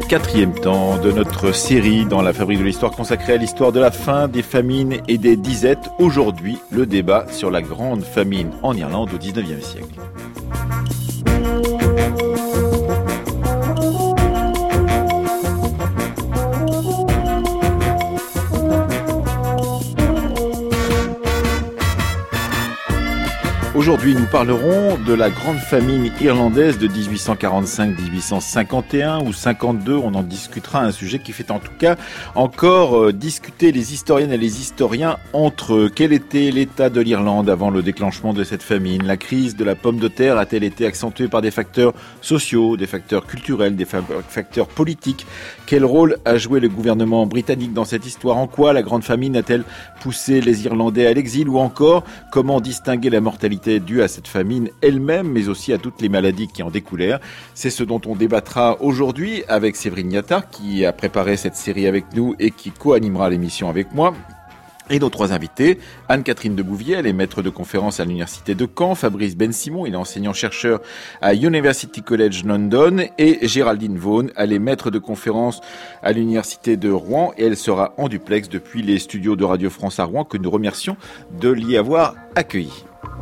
quatrième temps de notre série dans la Fabrique de l'Histoire consacrée à l'histoire de la faim, des famines et des disettes. Aujourd'hui, le débat sur la grande famine en Irlande au XIXe siècle. Aujourd'hui, nous parlerons de la grande famine irlandaise de 1845-1851 ou 52. On en discutera, un sujet qui fait en tout cas encore discuter les historiennes et les historiens entre quel était l'état de l'Irlande avant le déclenchement de cette famine. La crise de la pomme de terre a-t-elle été accentuée par des facteurs sociaux, des facteurs culturels, des facteurs politiques? Quel rôle a joué le gouvernement britannique dans cette histoire? En quoi la grande famine a-t-elle poussé les Irlandais à l'exil? Ou encore, comment distinguer la mortalité due à cette famine elle-même, mais aussi à toutes les maladies qui en découlèrent? C'est ce dont on débattra aujourd'hui avec Séverine Yattard, qui a préparé cette série avec nous et qui co-animera l'émission avec moi. Et nos trois invités, Anne-Catherine de Bouvier, elle est maître de conférence à l'université de Caen, Fabrice Ben-Simon, il est enseignant-chercheur à University College London, et Géraldine Vaughan, elle est maître de conférence à l'université de Rouen, et elle sera en duplex depuis les studios de Radio France à Rouen, que nous remercions de l'y avoir accueilli.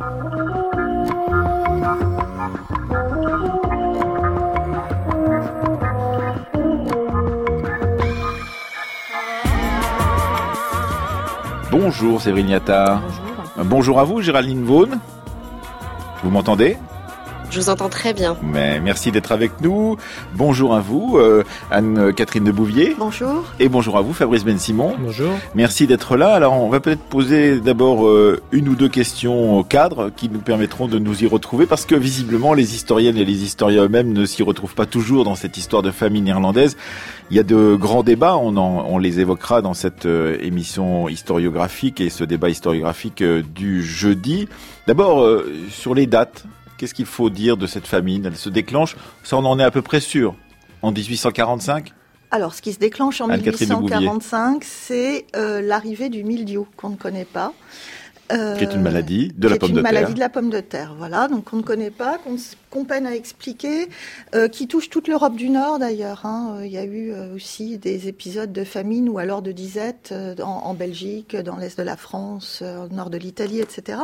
Bonjour Séverine Yattard. Bonjour. Bonjour à vous Géraldine Vaughan. Vous m'entendez ? Je vous entends très bien. Mais merci d'être avec nous. Bonjour à vous, Anne-Catherine de Bouvier. Bonjour. Et bonjour à vous, Fabrice Ben-Simon. Bonjour. Merci d'être là. Alors, on va peut-être poser d'abord une ou deux questions au cadre qui nous permettront de nous y retrouver, parce que visiblement, les historiennes et les historiens eux-mêmes ne s'y retrouvent pas toujours dans cette histoire de famine irlandaise. Il y a de grands débats, on les évoquera dans cette émission historiographique et ce débat historiographique du jeudi. D'abord, sur les dates. Qu'est-ce qu'il faut dire de cette famine? Elle se déclenche, ça on en est à peu près sûr, en 1845? Alors, ce qui se déclenche en 1845, c'est l'arrivée du mildiou, qu'on ne connaît pas. Qui est une maladie de la pomme de terre. Qui est une maladie de la pomme de terre, voilà. Donc, on ne connaît pas, qu'on peine à expliquer, qui touche toute l'Europe du Nord, d'ailleurs. Il y a eu aussi des épisodes de famine ou alors de disette en Belgique, dans l'est de la France, au nord de l'Italie, etc.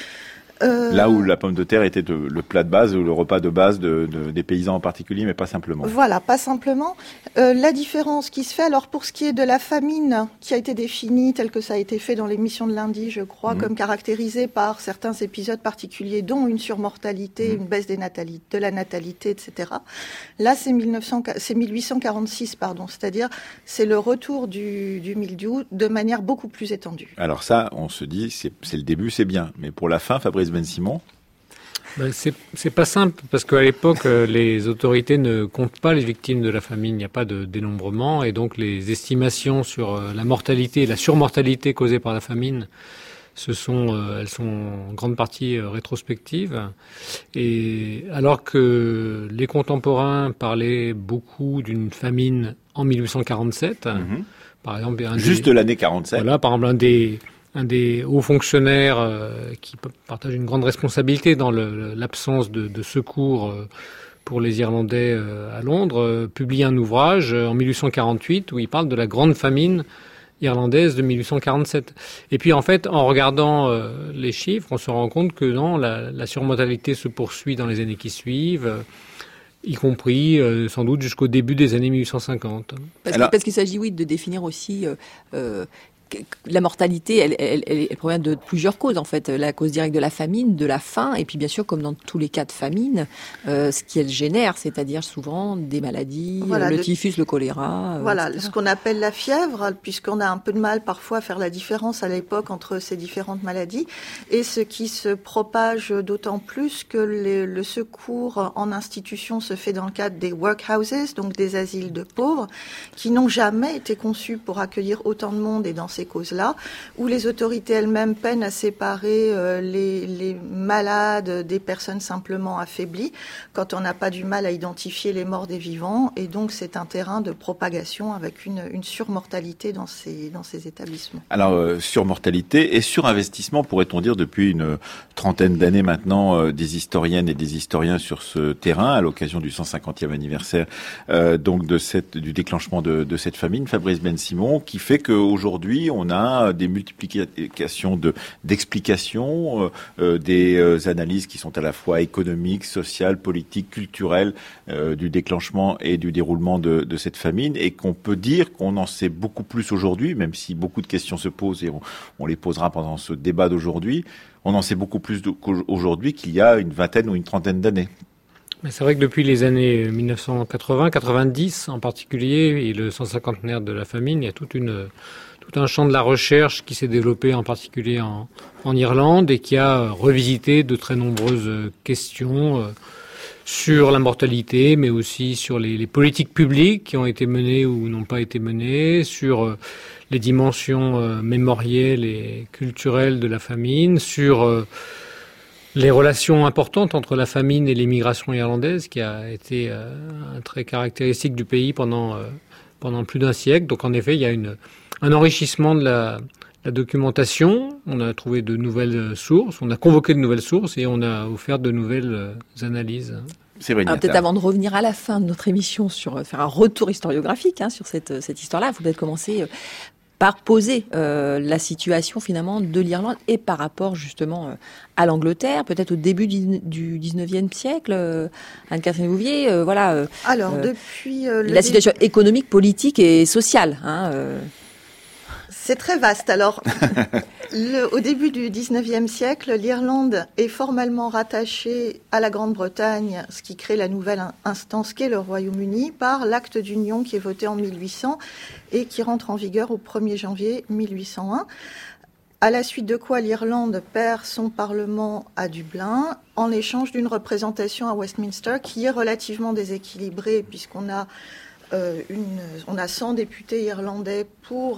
Là où la pomme de terre était le plat de base ou le repas de base des paysans en particulier, mais pas simplement. Voilà, pas simplement. La différence qui se fait, alors pour ce qui est de la famine qui a été définie telle que ça a été fait dans l'émission de lundi, je crois, comme caractérisée par certains épisodes particuliers, dont une surmortalité, une baisse de la natalité, etc. Là, c'est 1846, c'est-à-dire c'est le retour du mildiou de manière beaucoup plus étendue. Alors ça, on se dit, c'est le début, c'est bien. Mais pour la fin, Fabrice Ben-Simon? C'est pas simple, parce qu'à l'époque, les autorités ne comptent pas les victimes de la famine, il n'y a pas de dénombrement, et donc les estimations sur la mortalité et la surmortalité causée par la famine, elles sont en grande partie rétrospectives. Et alors que les contemporains parlaient beaucoup d'une famine en 1847, par exemple... Juste l'année 47. Voilà, par exemple, un des hauts fonctionnaires qui partage une grande responsabilité dans l'absence de secours pour les Irlandais à Londres, publie un ouvrage en 1848 où il parle de la grande famine irlandaise de 1847. Et puis en fait, en regardant les chiffres, on se rend compte que non, la surmortalité se poursuit dans les années elle y compris sans doute jusqu'au début des années 1850. Parce qu'il s'agit, oui, de définir aussi... la mortalité, elle provient de plusieurs causes, en fait. La cause directe de la famine, de la faim, et puis bien sûr, comme dans tous les cas de famine, ce qu'elle génère, c'est-à-dire souvent des maladies, le typhus, le choléra. Voilà, ce qu'on appelle la fièvre, puisqu'on a un peu de mal parfois à faire la différence à l'époque entre ces différentes maladies, et ce qui se propage d'autant plus que le secours en institution se fait dans le cadre des workhouses, donc des asiles de pauvres, qui n'ont jamais été conçus pour accueillir autant de monde et dans ces causes-là, où les autorités elles-mêmes peinent à séparer les malades des personnes simplement affaiblies, quand on n'a pas du mal à identifier les morts des vivants, et donc c'est un terrain de propagation avec une surmortalité dans ces établissements. Alors, surmortalité et surinvestissement, pourrait-on dire, depuis une trentaine d'années maintenant, des historiennes et des historiens sur ce terrain, à l'occasion du 150e anniversaire donc du déclenchement de cette famine, Fabrice Ben-Simon, qui fait qu'aujourd'hui, on a des multiplications d'explications, des analyses qui sont à la fois économiques, sociales, politiques, culturelles, du déclenchement et du déroulement de cette famine, et qu'on peut dire qu'on en sait beaucoup plus aujourd'hui, même si beaucoup de questions se posent, et on les posera pendant ce débat d'aujourd'hui, on en sait beaucoup plus aujourd'hui qu'il y a une vingtaine ou une trentaine d'années. Mais c'est vrai que depuis les années 1980, 90 en particulier, et le 150e de la famine, il y a tout un champ de la recherche qui s'est développé en particulier en Irlande et qui a revisité de très nombreuses questions sur la mortalité, mais aussi sur les politiques publiques qui ont été menées ou n'ont pas été menées, sur les dimensions mémorielles et culturelles de la famine, sur les relations importantes entre la famine et l'émigration irlandaise, qui a été un trait caractéristique du pays pendant plus d'un siècle. Donc en effet, il y a un enrichissement de la documentation. On a trouvé de nouvelles sources, on a convoqué de nouvelles sources et on a offert de nouvelles analyses. C'est vrai. Peut-être avant de revenir à la fin de notre émission faire un retour historiographique sur cette histoire-là, il faut peut-être commencer par poser la situation finalement de l'Irlande et par rapport justement à l'Angleterre, peut-être au début du 19e siècle. Anne-Catherine Bouvier, Alors depuis la situation économique, politique et sociale. C'est très vaste. Alors, au début du 19e siècle, l'Irlande est formellement rattachée à la Grande-Bretagne, ce qui crée la nouvelle instance qu'est le Royaume-Uni, par l'acte d'union qui est voté en 1800 et qui rentre en vigueur au 1er janvier 1801. À la suite de quoi l'Irlande perd son parlement à Dublin en échange d'une représentation à Westminster qui est relativement déséquilibrée puisqu'on a on a 100 députés irlandais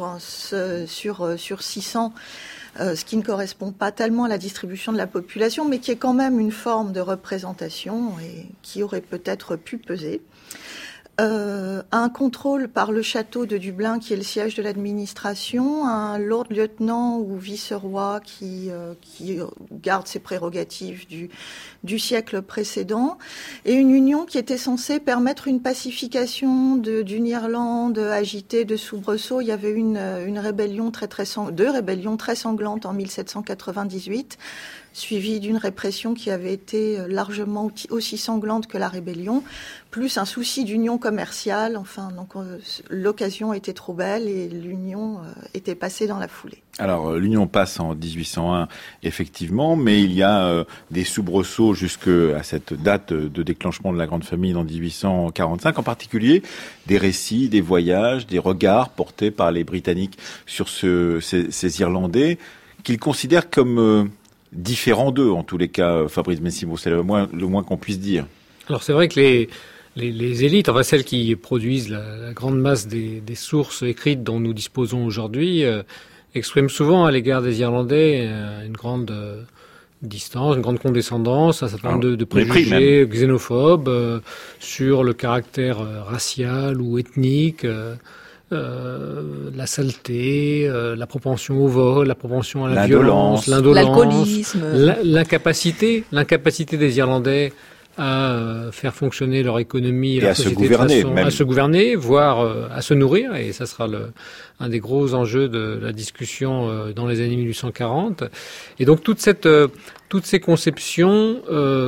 sur 600, ce qui ne correspond pas tellement à la distribution de la population, mais qui est quand même une forme de représentation et qui aurait peut-être pu peser. Un contrôle par le château de Dublin, qui est le siège de l'administration, un lord-lieutenant ou vice-roi qui garde ses prérogatives du siècle précédent, et une union qui était censée permettre une pacification d'une Irlande agitée de soubresauts. Il y avait une rébellion deux rébellions très sanglantes en 1798, suivie d'une répression qui avait été largement aussi sanglante que la rébellion, plus un souci d'union commerciale. Enfin, donc l'occasion était trop belle et l'union était passée dans la foulée. Alors, l'union passe en 1801, effectivement, mais il y a des soubresauts jusqu'à cette date de déclenchement de la Grande Famine en 1845, en particulier des récits, des voyages, des regards portés par les Britanniques sur ces Irlandais, qu'ils considèrent comme différents d'eux, en tous les cas, Fabrice Ben-Simon, c'est le moins qu'on puisse dire. Alors c'est vrai que les élites, enfin celles qui produisent la grande masse des sources écrites dont nous disposons aujourd'hui, expriment souvent à l'égard des Irlandais une grande distance, une grande condescendance, un certain nombre de préjugés xénophobes sur le caractère racial ou ethnique, la saleté, la propension au vol, la propension à la violence, l'indolence, l'alcoolisme, l'incapacité des Irlandais à faire fonctionner leur économie et leur société à se gouverner, voire à se nourrir, et ça sera un des gros enjeux de la discussion dans les années 1840. Et donc toutes ces conceptions,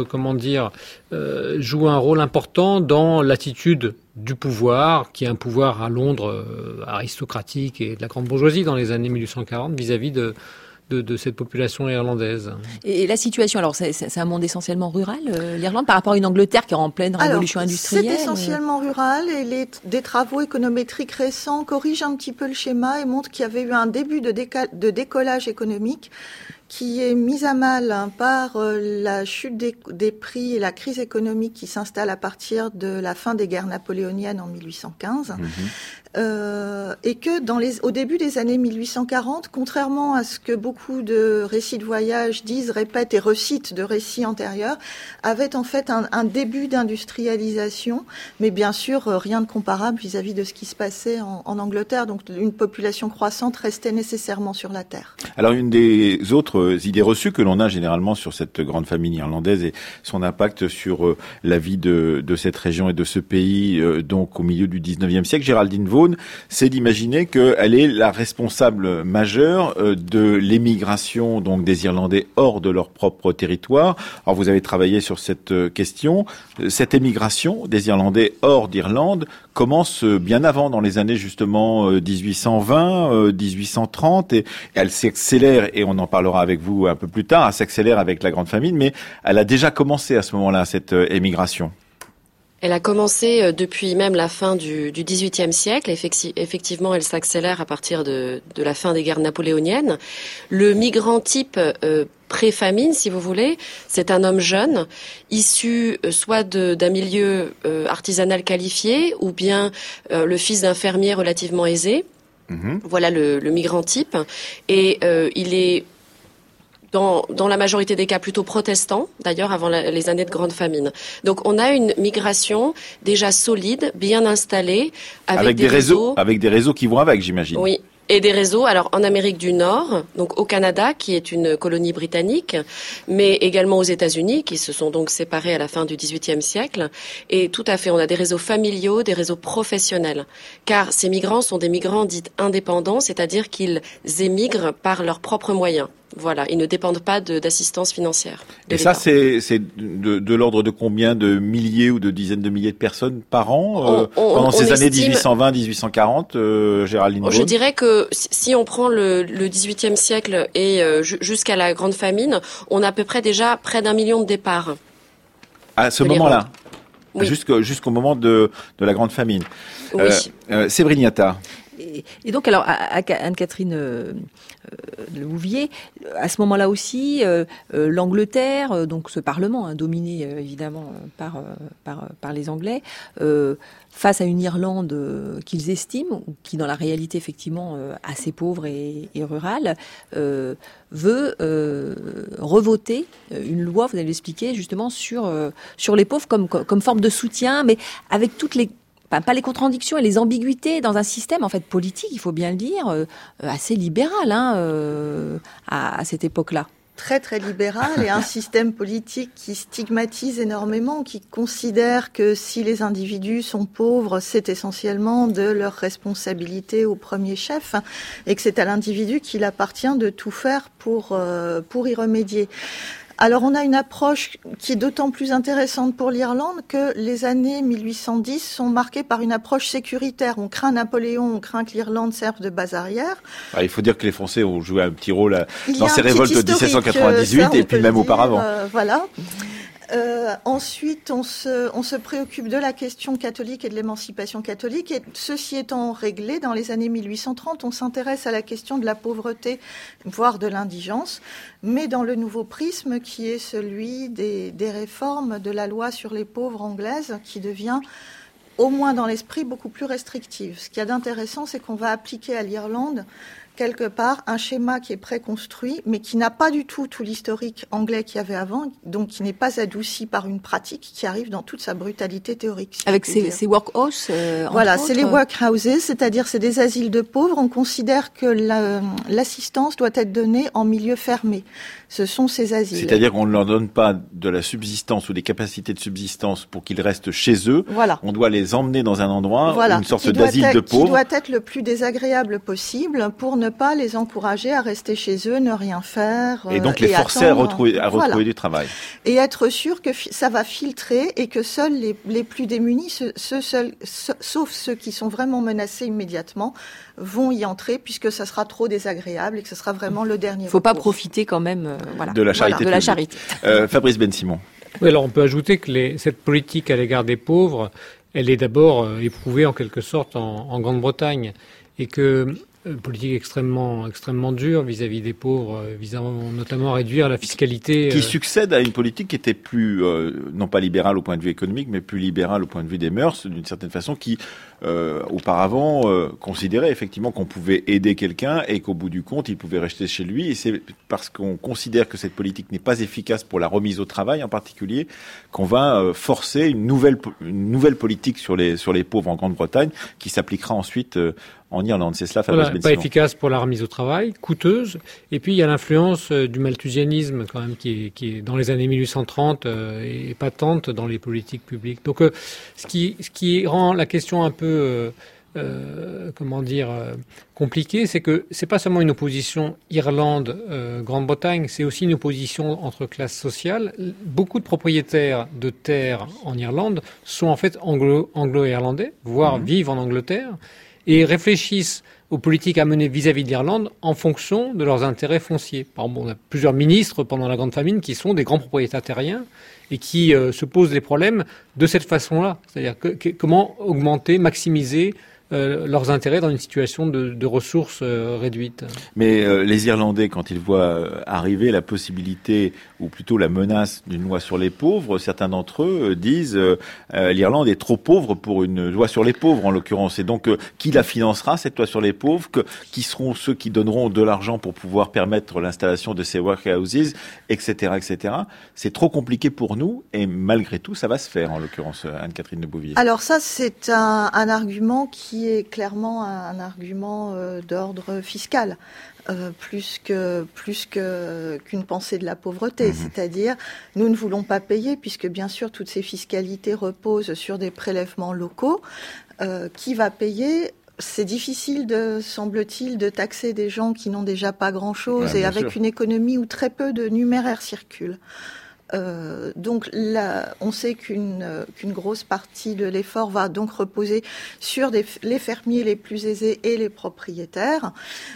jouent un rôle important dans l'attitude du pouvoir, qui est un pouvoir à Londres aristocratique et de la grande bourgeoisie dans les années 1840 vis-à-vis de cette population irlandaise. Et la situation, alors c'est un monde essentiellement rural, l'Irlande, par rapport à une Angleterre qui est en pleine révolution industrielle. C'est essentiellement rural et des travaux économétriques récents corrigent un petit peu le schéma et montrent qu'il y avait eu un début de décollage économique qui est mise à mal par la chute des prix et la crise économique qui s'installe à partir de la fin des guerres napoléoniennes en 1815. et que au début des années 1840, contrairement à ce que beaucoup de récits de voyage disent, répètent et recitent de récits antérieurs, avait en fait un début d'industrialisation, mais bien sûr rien de comparable vis-à-vis de ce qui se passait en Angleterre. Donc une population croissante restait nécessairement sur la terre. Alors une des autres idées reçues que l'on a généralement sur cette grande famille irlandaise et son impact sur la vie de cette région et de ce pays, donc au milieu du 19e siècle, Géraldine Vaughan, c'est d'imaginer qu'elle est la responsable majeure de l'émigration donc des Irlandais hors de leur propre territoire. Alors vous avez travaillé sur cette question. Cette émigration des Irlandais hors d'Irlande commence bien avant, dans les années justement 1820, 1830, et elle s'accélère, et on en parlera avec vous un peu plus tard, elle s'accélère avec la Grande Famine, mais elle a déjà commencé à ce moment-là, cette émigration. Elle a commencé depuis même la fin du XVIIIe siècle. Effectivement, elle s'accélère à partir de la fin des guerres napoléoniennes. Le migrant type pré-famine, si vous voulez, c'est un homme jeune, issu soit d'un milieu artisanal qualifié, ou bien le fils d'un fermier relativement aisé. Voilà le migrant type. Et il est dans la majorité des cas plutôt protestant, d'ailleurs avant les années de grande famine. Donc on a une migration déjà solide, bien installée, avec des réseaux qui vont avec, j'imagine. Oui. Et des réseaux, alors en Amérique du Nord, donc au Canada, qui est une colonie britannique, mais également aux États-Unis, qui se sont donc séparés à la fin du XVIIIe siècle. Et tout à fait, on a des réseaux familiaux, des réseaux professionnels. Car ces migrants sont des migrants dits indépendants, c'est-à-dire qu'ils émigrent par leurs propres moyens. Voilà, ils ne dépendent pas d'assistance financière. Et ça, c'est de l'ordre de combien de milliers ou de dizaines de milliers de personnes par an pendant ces années 1820-1840, Géraldine Vaughan? Je dirais que si on prend le XVIIIe siècle et jusqu'à la Grande Famine, on a à peu près déjà près d'1 million de départs. À ce moment-là, oui. Jusqu'au moment de la Grande Famine. Oui. Sébrigniata. Et donc, alors, Anne-Catherine Louvier, à ce moment-là aussi, l'Angleterre, donc ce Parlement, dominé évidemment par les Anglais, face à une Irlande qu'ils estiment, qui dans la réalité effectivement assez pauvre et rurale, veut revoter une loi, vous allez l'expliquer, justement sur les pauvres comme forme de soutien, mais avec toutes les pas les contradictions et les ambiguïtés dans un système en fait politique, il faut bien le dire, assez libéral à cette époque-là. Très très libéral et un système politique qui stigmatise énormément, qui considère que si les individus sont pauvres, c'est essentiellement de leur responsabilité au premier chef et que c'est à l'individu qu'il appartient de tout faire pour y remédier. Alors on a une approche qui est d'autant plus intéressante pour l'Irlande que les années 1810 sont marquées par une approche sécuritaire. On craint Napoléon, on craint que l'Irlande serve de base arrière. Il faut dire que les Français ont joué un petit rôle dans ces révoltes de 1798 et puis même auparavant. Voilà. Ensuite, on se préoccupe de la question catholique et de l'émancipation catholique. Et ceci étant réglé, dans les années 1830, on s'intéresse à la question de la pauvreté, voire de l'indigence, mais dans le nouveau prisme qui est celui des réformes de la loi sur les pauvres anglaise, qui devient, au moins dans l'esprit, beaucoup plus restrictive. Ce qu'il y a d'intéressant, c'est qu'on va appliquer à l'Irlande quelque part un schéma qui est préconstruit, mais qui n'a pas du tout l'historique anglais qu'il y avait avant, donc qui n'est pas adouci par une pratique qui arrive dans toute sa brutalité théorique. Avec ces workhouses voilà, c'est les workhouses, c'est-à-dire c'est des asiles de pauvres. On considère que l'assistance doit être donnée en milieu fermé. Ce sont ces asiles. C'est-à-dire qu'on ne leur donne pas de la subsistance ou des capacités de subsistance pour qu'ils restent chez eux. Voilà. On doit les emmener dans un endroit, une sorte d'asile de pauvres. Qui doit être le plus désagréable possible pour ne pas les encourager à rester chez eux, ne rien faire. Et donc les forcer à retrouver du travail. Et être sûr que ça va filtrer et que seuls les plus démunis, sauf ceux qui sont vraiment menacés immédiatement, vont y entrer puisque ça sera trop désagréable et que ce sera vraiment le dernier. Il ne faut pas profiter quand même de la charité. Fabrice Ben-Simon. Oui, alors on peut ajouter que cette politique à l'égard des pauvres, elle est d'abord éprouvée en quelque sorte en Grande-Bretagne et que politique extrêmement dure vis-à-vis des pauvres, visant notamment à réduire la fiscalité. Qui succède à une politique qui était plus, non pas libérale au point de vue économique, mais plus libérale au point de vue des mœurs, d'une certaine façon, qui auparavant considérait effectivement qu'on pouvait aider quelqu'un et qu'au bout du compte, il pouvait rester chez lui. Et c'est parce qu'on considère que cette politique n'est pas efficace pour la remise au travail en particulier, qu'on va forcer une nouvelle politique sur les pauvres en Grande-Bretagne, qui s'appliquera ensuite en Irlande. C'est cela, Fabrice Bensillon. Pas efficace pour la remise au travail, coûteuse. Et puis il y a l'influence du malthusianisme quand même qui est dans les années 1830 est patente dans les politiques publiques. Donc ce qui rend la question un peu compliquée, c'est que c'est pas seulement une opposition Irlande-Grande-Bretagne, c'est aussi une opposition entre classes sociales. Beaucoup de propriétaires de terres en Irlande sont en fait anglo-irlandais, voire vivent en Angleterre, et réfléchissent aux politiques à mener vis-à-vis de l'Irlande en fonction de leurs intérêts fonciers. Par exemple, on a plusieurs ministres pendant la Grande Famine qui sont des grands propriétaires terriens et qui se posent les problèmes de cette façon-là. C'est-à-dire comment augmenter, maximiser leurs intérêts dans une situation de ressources réduites. Mais les Irlandais, quand ils voient arriver la possibilité, ou plutôt la menace d'une loi sur les pauvres, certains d'entre eux disent l'Irlande est trop pauvre pour une loi sur les pauvres, en l'occurrence. Et donc, qui la financera, cette loi sur les pauvres? Qui seront ceux qui donneront de l'argent pour pouvoir permettre l'installation de ces workhouses, etc., etc. C'est trop compliqué pour nous, et malgré tout, ça va se faire, en l'occurrence, Anne-Catherine de Bouvier. Alors ça, c'est un argument qui est clairement un argument d'ordre fiscal, plus qu'une pensée de la pauvreté. C'est-à-dire, nous ne voulons pas payer, puisque bien sûr, toutes ces fiscalités reposent sur des prélèvements locaux. Qui va payer ? C'est difficile, semble-t-il, de taxer des gens qui n'ont déjà pas grand-chose et avec une économie où très peu de numéraire circule. Donc là, on sait qu'une grosse partie de l'effort va donc reposer sur les fermiers les plus aisés et les propriétaires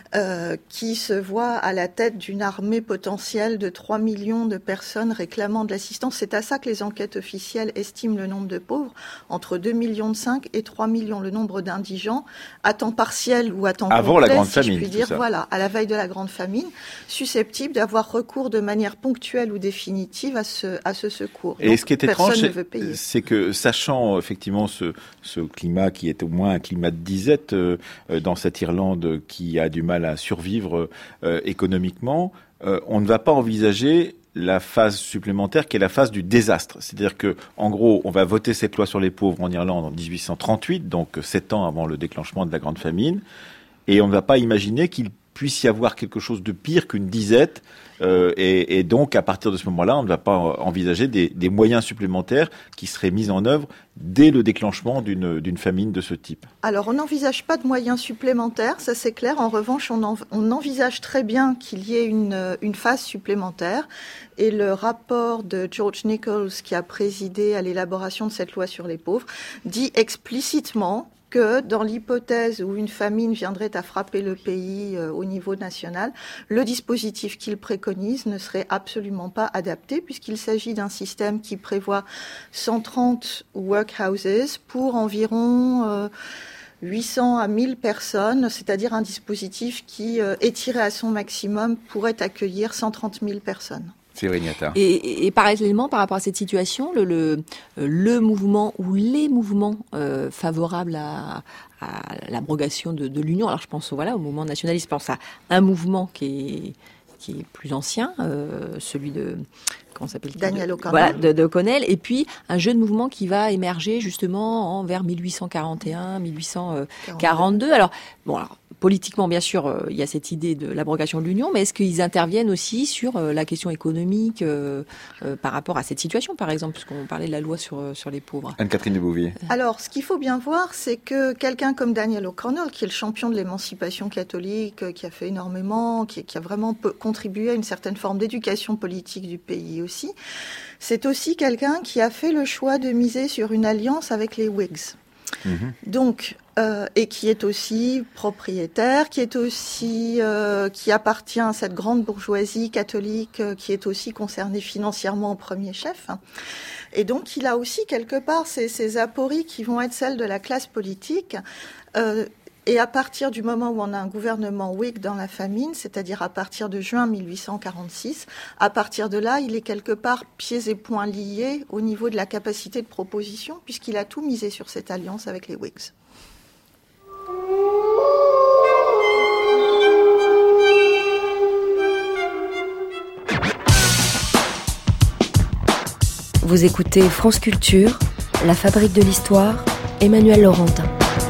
qui se voient à la tête d'une armée potentielle de 3 millions de personnes réclamant de l'assistance. C'est à ça que les enquêtes officielles estiment le nombre de pauvres, entre 2,5 millions et 3 millions, le nombre d'indigents à temps partiel ou à temps complet, avant la grande famine, je puis dire, voilà, à la veille de la grande famine, susceptibles d'avoir recours de manière ponctuelle ou définitive à ce secours. Et donc, ce qui est étrange, c'est que sachant effectivement ce climat qui est au moins un climat de disette dans cette Irlande qui a du mal à survivre économiquement, on ne va pas envisager la phase supplémentaire qui est la phase du désastre. C'est-à-dire que, en gros, on va voter cette loi sur les pauvres en Irlande en 1838, donc 7 ans avant le déclenchement de la Grande Famine, et on ne va pas imaginer qu'il puisse y avoir quelque chose de pire qu'une disette, et donc à partir de ce moment-là, on ne va pas envisager des moyens supplémentaires qui seraient mis en œuvre dès le déclenchement d'une famine de ce type. Alors on n'envisage pas de moyens supplémentaires, ça c'est clair. En revanche, on envisage très bien qu'il y ait une phase supplémentaire. Et le rapport de George Nichols, qui a présidé à l'élaboration de cette loi sur les pauvres, dit explicitement que dans l'hypothèse où une famine viendrait à frapper le pays au niveau national, le dispositif qu'il préconise ne serait absolument pas adapté, puisqu'il s'agit d'un système qui prévoit 130 workhouses pour environ 800 à 1000 personnes, c'est-à-dire un dispositif qui, étiré à son maximum, pourrait accueillir 130 000 personnes. Et parallèlement, par rapport à cette situation, le mouvement ou les mouvements favorables à l'abrogation de l'Union, alors je pense au mouvement nationaliste, je pense à un mouvement qui est plus ancien, celui de... Comment s'appelle Daniel O'Connell. Voilà, d'O'Connell. Et puis, un jeune mouvement qui va émerger justement vers 1841, 1842. Alors, politiquement, bien sûr, il y a cette idée de l'abrogation de l'Union, mais est-ce qu'ils interviennent aussi sur la question économique par rapport à cette situation, par exemple, puisqu'on parlait de la loi sur les pauvres? Anne-Catherine de Bouvier. Alors, ce qu'il faut bien voir, c'est que quelqu'un comme Daniel O'Connell, qui est le champion de l'émancipation catholique, qui a fait énormément, qui a vraiment contribué à une certaine forme d'éducation politique du pays aussi, c'est aussi quelqu'un qui a fait le choix de miser sur une alliance avec les Whigs. Donc, et qui est aussi propriétaire, qui appartient à cette grande bourgeoisie catholique qui est aussi concernée financièrement au premier chef. Et donc, il a aussi quelque part ces apories qui vont être celles de la classe politique. Et à partir du moment où on a un gouvernement Whig dans la famine, c'est-à-dire à partir de juin 1846, à partir de là, il est quelque part pieds et poings liés au niveau de la capacité de proposition, puisqu'il a tout misé sur cette alliance avec les Whigs. Vous écoutez France Culture, La Fabrique de l'Histoire, Emmanuel Laurentin.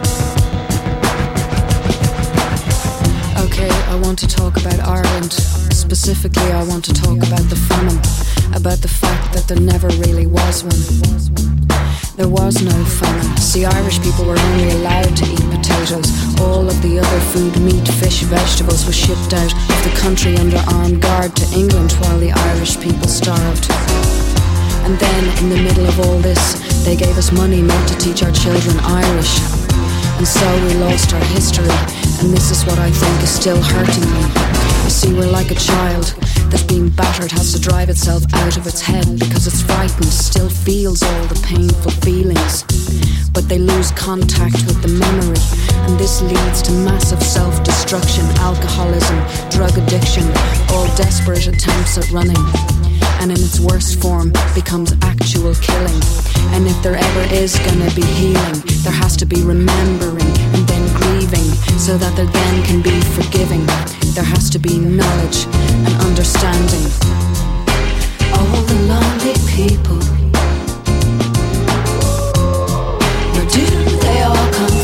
Okay, I want to talk about Ireland. Specifically, I want to talk about the famine, about the fact that there never really was one. There was no famine. See, Irish people were only allowed to eat potatoes. All of the other food, meat, fish, vegetables, was shipped out of the country under armed guard to England while the Irish people starved. And then, in the middle of all this, they gave us money meant to teach our children Irish. And so we lost our history, and this is what I think is still hurting me. You see, we're like a child that's being battered, has to drive itself out of its head because it's frightened, still feels all the painful feelings. But they lose contact with the memory, and this leads to massive self-destruction, alcoholism, drug addiction, all desperate attempts at running. And in its worst form becomes actual killing. And if there ever is gonna be healing, there has to be remembering and then grieving, so that there then can be forgiving. There has to be knowledge and understanding. All the lonely people, where do they all come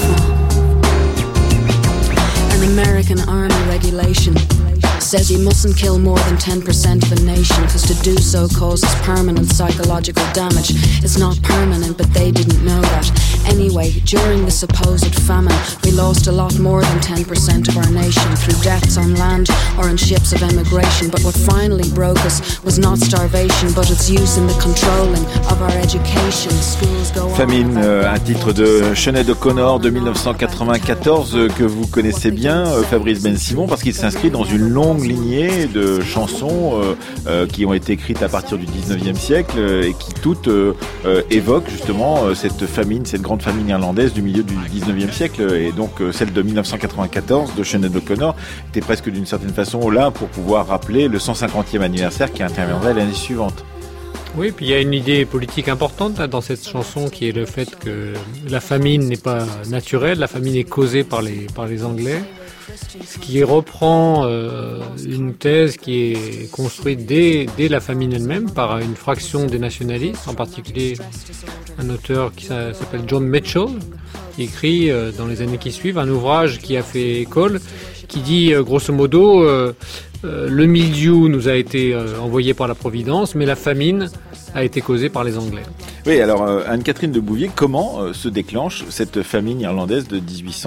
from? An American Army regulation says you mustn't kill more than 10% of a nation, because to do so causes permanent psychological damage. It's not permanent, but they didn't know that. Anyway, during the supposed famine, we lost a lot more than 10% of our nation through deaths on land or in ships of emigration. But what finally broke us was not starvation, but its use in the controlling of our education. Schools go on. Famine, un titre de Sinéad O'Connor de 1994 que vous connaissez bien, Fabrice Ben-Simon, parce qu'il s'inscrit dans une longue lignée de chansons qui ont été écrites à partir du 19e siècle et qui toutes évoquent justement cette famine, cette grande famine irlandaise du milieu du 19e siècle. Et donc celle de 1994 de Sinéad O'Connor était presque d'une certaine façon là pour pouvoir rappeler le 150e anniversaire qui interviendrait l'année suivante. Oui, puis il y a une idée politique importante là, dans cette chanson, qui est le fait que la famine n'est pas naturelle, la famine est causée par les Anglais. Ce qui reprend une thèse qui est construite dès la famine elle-même par une fraction des nationalistes, en particulier un auteur qui s'appelle John Mitchell, qui écrit dans les années qui suivent un ouvrage qui a fait école, qui dit grosso modo le mildiou nous a été envoyé par la Providence, mais la famine a été causée par les Anglais. Oui, alors Anne-Catherine de Bouvier, comment se déclenche cette famine irlandaise de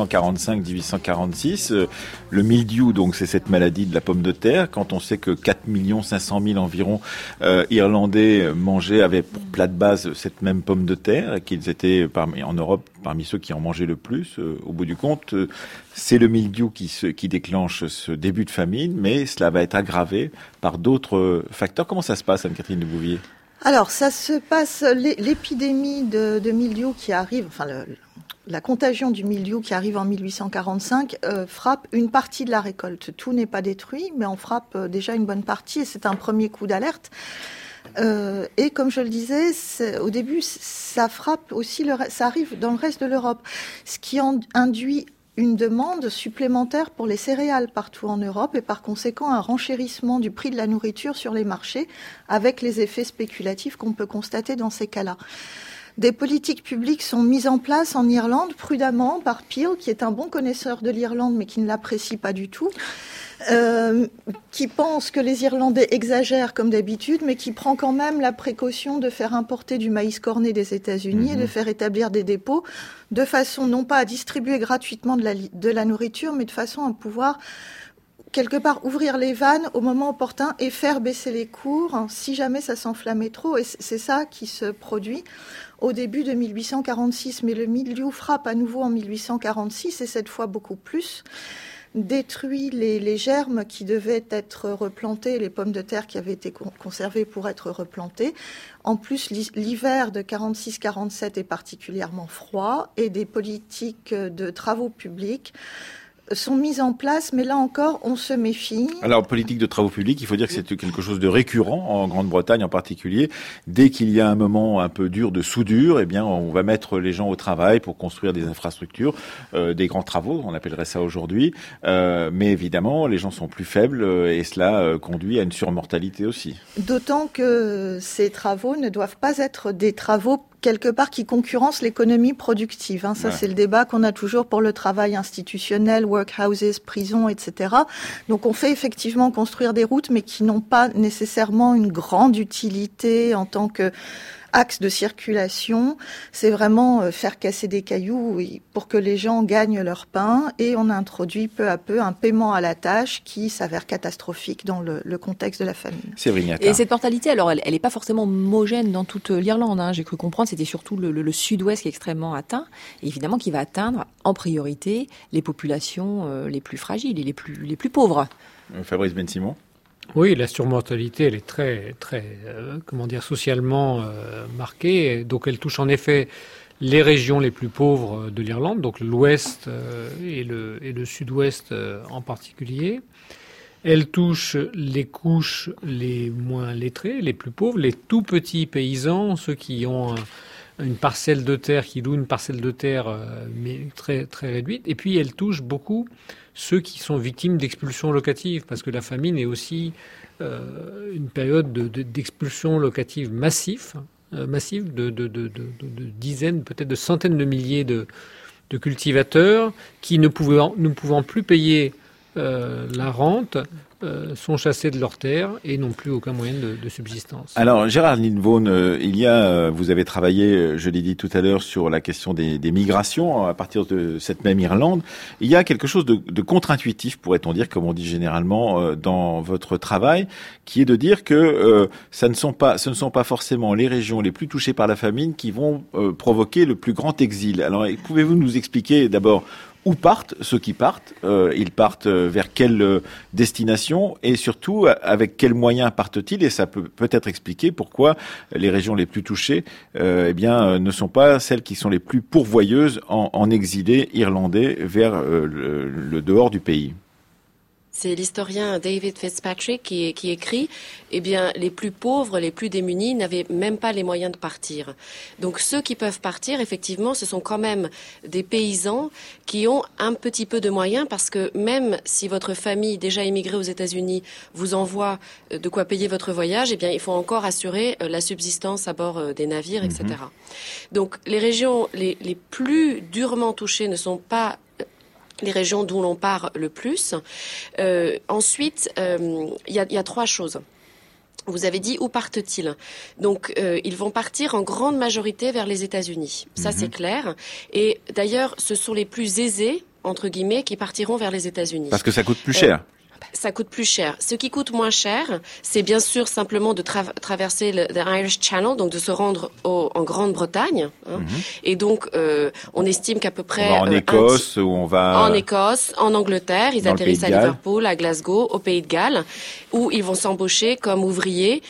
1845-1846 Le mildiou, donc c'est cette maladie de la pomme de terre, quand on sait que 4 500 000 environ Irlandais avaient pour plat de base cette même pomme de terre, et qu'ils étaient en Europe parmi ceux qui en mangeaient le plus. Au bout du compte, c'est le mildiou qui déclenche ce début de famine, mais cela va être aggravé par d'autres facteurs. Comment ça se passe, Anne-Catherine de Bouvier ? Alors, ça se passe, l'épidémie de mildiou qui arrive, enfin la contagion du mildiou qui arrive en 1845 frappe une partie de la récolte. Tout n'est pas détruit, mais on frappe déjà une bonne partie, et c'est un premier coup d'alerte. Et comme je le disais, au début, ça frappe aussi, ça arrive dans le reste de l'Europe, ce qui induit une demande supplémentaire pour les céréales partout en Europe, et par conséquent un renchérissement du prix de la nourriture sur les marchés, avec les effets spéculatifs qu'on peut constater dans ces cas-là. Des politiques publiques sont mises en place en Irlande prudemment par Peel, qui est un bon connaisseur de l'Irlande mais qui ne l'apprécie pas du tout, qui pense que les Irlandais exagèrent comme d'habitude, mais qui prend quand même la précaution de faire importer du maïs corné des États-Unis et de faire établir des dépôts de façon non pas à distribuer gratuitement de la nourriture, mais de façon à pouvoir quelque part ouvrir les vannes au moment opportun et faire baisser les cours si jamais ça s'enflammait trop. Et c'est ça qui se produit au début de 1846. Mais le mildiou frappe à nouveau en 1846, et cette fois beaucoup plus. détruit les germes qui devaient être replantés, les pommes de terre qui avaient été conservées pour être replantées. En plus, l'hiver de 46-47 est particulièrement froid et des politiques de travaux publics sont mises en place, mais là encore, on se méfie. Alors, politique de travaux publics, il faut dire que c'est quelque chose de récurrent, en Grande-Bretagne en particulier. Dès qu'il y a un moment un peu dur de soudure, eh bien, on va mettre les gens au travail pour construire des infrastructures, des grands travaux, on appellerait ça aujourd'hui. Mais évidemment, les gens sont plus faibles et cela conduit à une surmortalité aussi. D'autant que ces travaux ne doivent pas être des travaux quelque part qui concurrence l'économie productive. Ça, ouais. C'est le débat qu'on a toujours pour le travail institutionnel, workhouses, prisons, etc. Donc, on fait effectivement construire des routes, mais qui n'ont pas nécessairement une grande utilité en tant que axe de circulation. C'est vraiment faire casser des cailloux pour que les gens gagnent leur pain, et on introduit peu à peu un paiement à la tâche qui s'avère catastrophique dans le contexte de la famine. Et cette mortalité, alors elle n'est pas forcément homogène dans toute l'Irlande. J'ai cru comprendre, c'était surtout le sud-ouest qui est extrêmement atteint, et évidemment qui va atteindre en priorité les populations les plus fragiles et les plus pauvres. Fabrice Ben-Simon. Oui, la surmortalité, elle est très, socialement marquée. Donc, elle touche en effet les régions les plus pauvres de l'Irlande, donc l'Ouest et le Sud-Ouest en particulier. Elle touche les couches les moins lettrées, les plus pauvres, les tout petits paysans, ceux qui ont une parcelle de terre, qui louent une parcelle de terre mais très, très réduite. Et puis, elle touche beaucoup ceux qui sont victimes d'expulsions locatives, parce que la famine est aussi une période d'expulsion locative massive de dizaines, peut-être de centaines de milliers de cultivateurs qui ne pouvant plus payer la rente, sont chassés de leurs terres et n'ont plus aucun moyen de subsistance. Alors, Gérard Lindvaughan, vous avez travaillé, je l'ai dit tout à l'heure, sur la question des migrations à partir de cette même Irlande. Il y a quelque chose de contre-intuitif, pourrait-on dire, comme on dit généralement dans votre travail, qui est de dire que ce ne sont pas forcément les régions les plus touchées par la famine qui vont provoquer le plus grand exil. Alors, pouvez-vous nous expliquer d'abord où partent ceux qui partent? Ils partent vers quelle destination, et surtout avec quels moyens partent-ils? Et ça peut peut-être expliquer pourquoi les régions les plus touchées ne sont pas celles qui sont les plus pourvoyeuses en exilés irlandais vers le dehors du pays. C'est l'historien David Fitzpatrick qui écrit, les plus pauvres, les plus démunis n'avaient même pas les moyens de partir. Donc ceux qui peuvent partir, effectivement, ce sont quand même des paysans qui ont un petit peu de moyens, parce que même si votre famille déjà émigrée aux États-Unis vous envoie de quoi payer votre voyage, il faut encore assurer la subsistance à bord des navires, etc. Donc les régions les plus durement touchées ne sont pas les régions d'où l'on part le plus. Ensuite, il y a trois choses. Vous avez dit où partent-ils? Donc, ils vont partir en grande majorité vers les États-Unis. Ça, c'est clair. Et d'ailleurs, ce sont les plus aisés, entre guillemets, qui partiront vers les États-Unis. Parce que ça coûte plus cher. Ça coûte plus cher. Ce qui coûte moins cher, c'est bien sûr simplement de traverser le Irish Channel, donc de se rendre en Grande-Bretagne. Et donc, on estime qu'à peu près... On va en Écosse, ou on va... En Écosse, en Angleterre, ils atterrissent à Liverpool, à Glasgow, au Pays de Galles, où ils vont s'embaucher comme ouvriers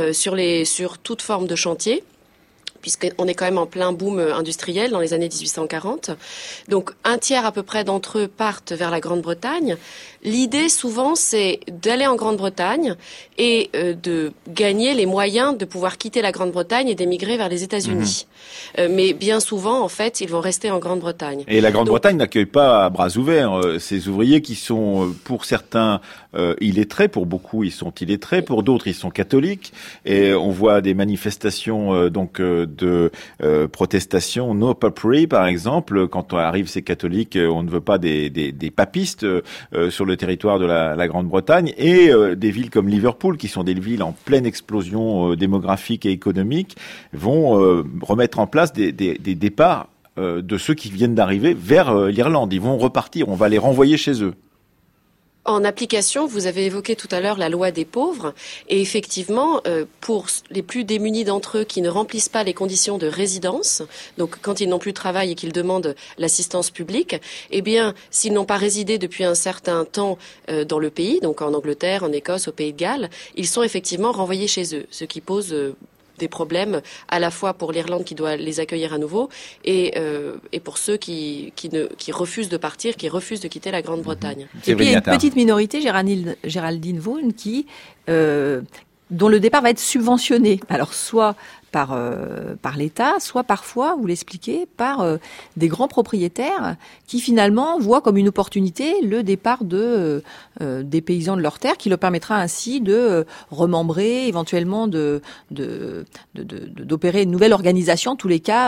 sur toute forme de chantier, puisqu'on est quand même en plein boom industriel dans les années 1840. Donc, un tiers à peu près d'entre eux partent vers la Grande-Bretagne. L'idée, souvent, c'est d'aller en Grande-Bretagne et de gagner les moyens de pouvoir quitter la Grande-Bretagne et d'émigrer vers les États-Unis. Mais bien souvent, en fait, ils vont rester en Grande-Bretagne. Et la Grande-Bretagne n'accueille pas à bras ouverts ces ouvriers qui sont, pour certains, illettrés. Pour beaucoup, ils sont illettrés. Pour d'autres, ils sont catholiques. Et on voit des manifestations de protestation no papery, par exemple. Quand arrivent ces catholiques, on ne veut pas des papistes sur le territoire de la Grande-Bretagne, et des villes comme Liverpool, qui sont des villes en pleine explosion démographique et économique, vont remettre en place des départs de ceux qui viennent d'arriver vers l'Irlande. Ils vont repartir, on va les renvoyer chez eux. En application, vous avez évoqué tout à l'heure la loi des pauvres, et effectivement, pour les plus démunis d'entre eux qui ne remplissent pas les conditions de résidence, donc quand ils n'ont plus de travail et qu'ils demandent l'assistance publique, eh bien, s'ils n'ont pas résidé depuis un certain temps dans le pays, donc en Angleterre, en Écosse, au Pays de Galles, ils sont effectivement renvoyés chez eux, ce qui pose des problèmes à la fois pour l'Irlande qui doit les accueillir à nouveau et pour ceux qui refusent de partir, qui refusent de quitter la Grande-Bretagne. Et puis il y a une petite minorité, Géraldine Vaughan, dont le départ va être subventionné. Alors soit par l'État, soit parfois, vous l'expliquez, par des grands propriétaires qui finalement voient comme une opportunité le départ des paysans de leur terre, qui leur permettra ainsi de remembrer, éventuellement d'opérer une nouvelle organisation, en tous les cas,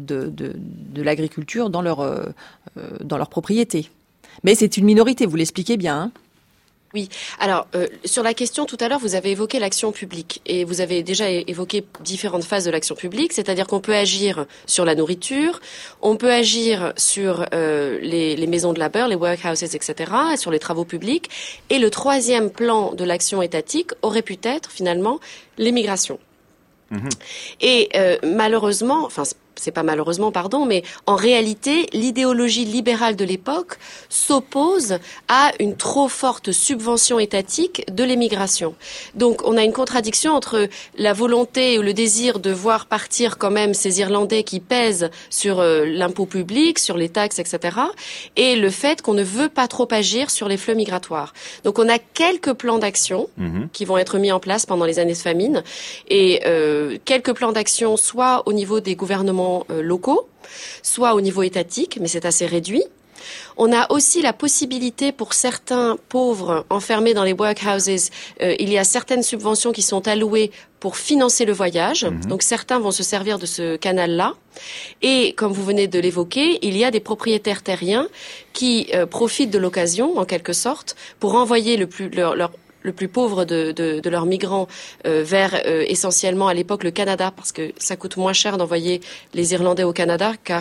de l'agriculture dans leur propriété. Mais c'est une minorité, vous l'expliquez bien, hein. Oui. Alors, sur la question tout à l'heure, vous avez évoqué l'action publique et vous avez déjà évoqué différentes phases de l'action publique, c'est-à-dire qu'on peut agir sur la nourriture, on peut agir sur les maisons de labeur, les workhouses, etc., sur les travaux publics. Et le troisième plan de l'action étatique aurait pu être finalement l'immigration. Mmh. Et malheureusement, enfin c'est pas malheureusement, pardon, mais en réalité, l'idéologie libérale de l'époque s'oppose à une trop forte subvention étatique de l'émigration. Donc, on a une contradiction entre la volonté ou le désir de voir partir quand même ces Irlandais qui pèsent sur l'impôt public, sur les taxes, etc., et le fait qu'on ne veut pas trop agir sur les flux migratoires. Donc, on a quelques plans d'action qui vont être mis en place pendant les années de famine, et quelques plans d'action soit au niveau des gouvernements locaux, soit au niveau étatique, mais c'est assez réduit. On a aussi la possibilité pour certains pauvres enfermés dans les workhouses, il y a certaines subventions qui sont allouées pour financer le voyage. Donc certains vont se servir de ce canal-là. Et comme vous venez de l'évoquer, il y a des propriétaires terriens qui profitent de l'occasion, en quelque sorte, pour envoyer le plus pauvre de leurs migrants vers essentiellement à l'époque le Canada, parce que ça coûte moins cher d'envoyer les Irlandais au Canada, car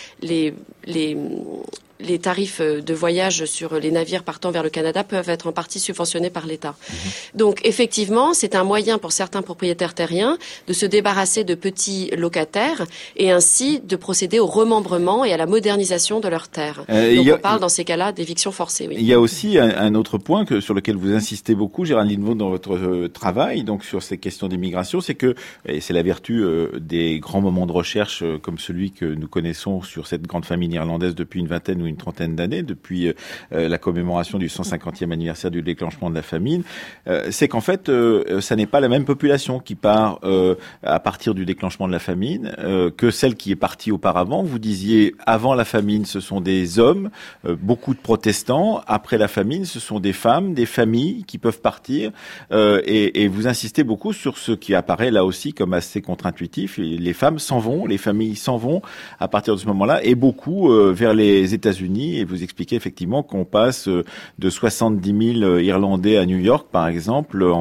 les tarifs de voyage sur les navires partant vers le Canada peuvent être en partie subventionnés par l'État. Donc effectivement, c'est un moyen pour certains propriétaires terriens de se débarrasser de petits locataires et ainsi de procéder au remembrement et à la modernisation de leurs terres. Donc on parle dans ces cas-là d'éviction forcée. Oui. Il y a aussi un autre point sur lequel vous insistez beaucoup, Géraldine Vaughan, dans votre travail, donc sur ces questions d'immigration, c'est que, et c'est la vertu des grands moments de recherche comme celui que nous connaissons sur cette grande famille irlandaise depuis une vingtaine ou une trentaine d'années, depuis la commémoration du 150e anniversaire du déclenchement de la famine, c'est qu'en fait, ça n'est pas la même population qui part à partir du déclenchement de la famine que celle qui est partie auparavant. Vous disiez, avant la famine, ce sont des hommes, beaucoup de protestants. Après la famine, ce sont des femmes, des familles qui peuvent partir. Et vous insistez beaucoup sur ce qui apparaît là aussi comme assez contre-intuitif. Les femmes s'en vont, les familles s'en vont à partir de ce moment-là, et beaucoup vers les États-Unis. Et vous expliquez effectivement qu'on passe de 70 000 Irlandais à New York, par exemple, en